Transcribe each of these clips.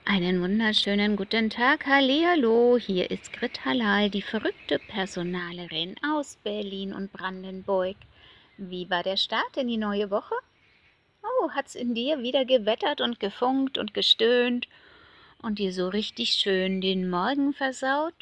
Einen wunderschönen guten Tag, hallihallo, hier ist Grit Halal, die verrückte Personalerin aus Berlin und Brandenburg. Wie war der Start in die neue Woche? Oh, hat's in dir wieder gewettert und gefunkt und gestöhnt und dir so richtig schön den Morgen versaut?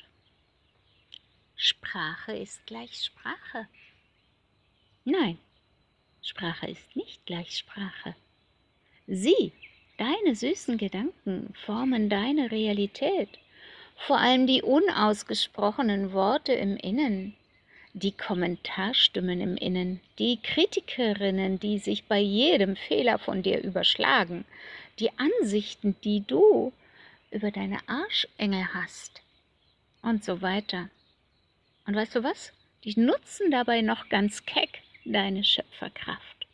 Sprache ist gleich Sprache. Nein, Sprache ist nicht gleich Sprache. Deine süßen Gedanken formen deine Realität. Vor allem die unausgesprochenen Worte im Innen, die Kommentarstimmen im Innen, die Kritikerinnen, die sich bei jedem Fehler von dir überschlagen, die Ansichten, die du über deine Arschengel hast und so weiter. Und weißt du was? Die nutzen dabei noch ganz keck deine Schöpferkraft.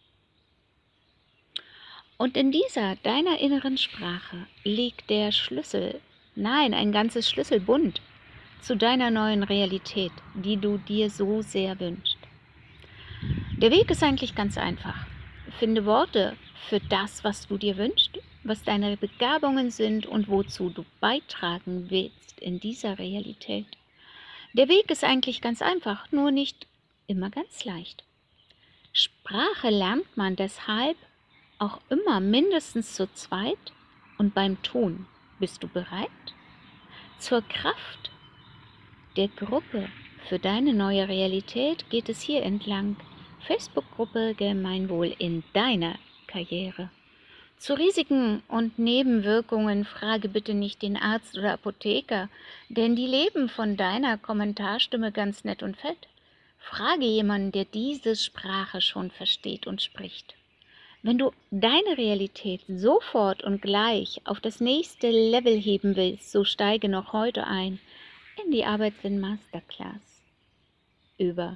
Und in dieser, deiner inneren Sprache, liegt der Schlüssel, nein, ein ganzes Schlüsselbund zu deiner neuen Realität, die du dir so sehr wünschst. Der Weg ist eigentlich ganz einfach. Finde Worte für das, was du dir wünschst, was deine Begabungen sind und wozu du beitragen willst in dieser Realität. Der Weg ist eigentlich ganz einfach, nur nicht immer ganz leicht. Sprache lernt man deshalb auch immer mindestens zu zweit und beim Tun. Bist du bereit? Zur Kraft der Gruppe für deine neue Realität geht es hier entlang. Facebook-Gruppe Gemeinwohl in deiner Karriere. Zu Risiken und Nebenwirkungen frage bitte nicht den Arzt oder Apotheker, denn die leben von deiner Kommentarstimme ganz nett und fett. Frage jemanden, der diese Sprache schon versteht und spricht. Wenn du deine Realität sofort und gleich auf das nächste Level heben willst, so steige noch heute ein in die Arbeitssinn Masterclass über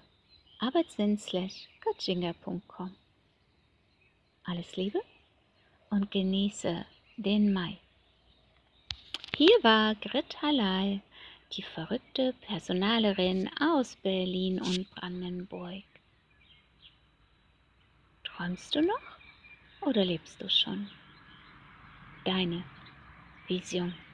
arbeitssinn/coachinga.com. Alles Liebe und genieße den Mai. Hier war Grit Halal, die verrückte Personalerin aus Berlin und Brandenburg. Träumst du noch oder lebst du schon? Deine Vision.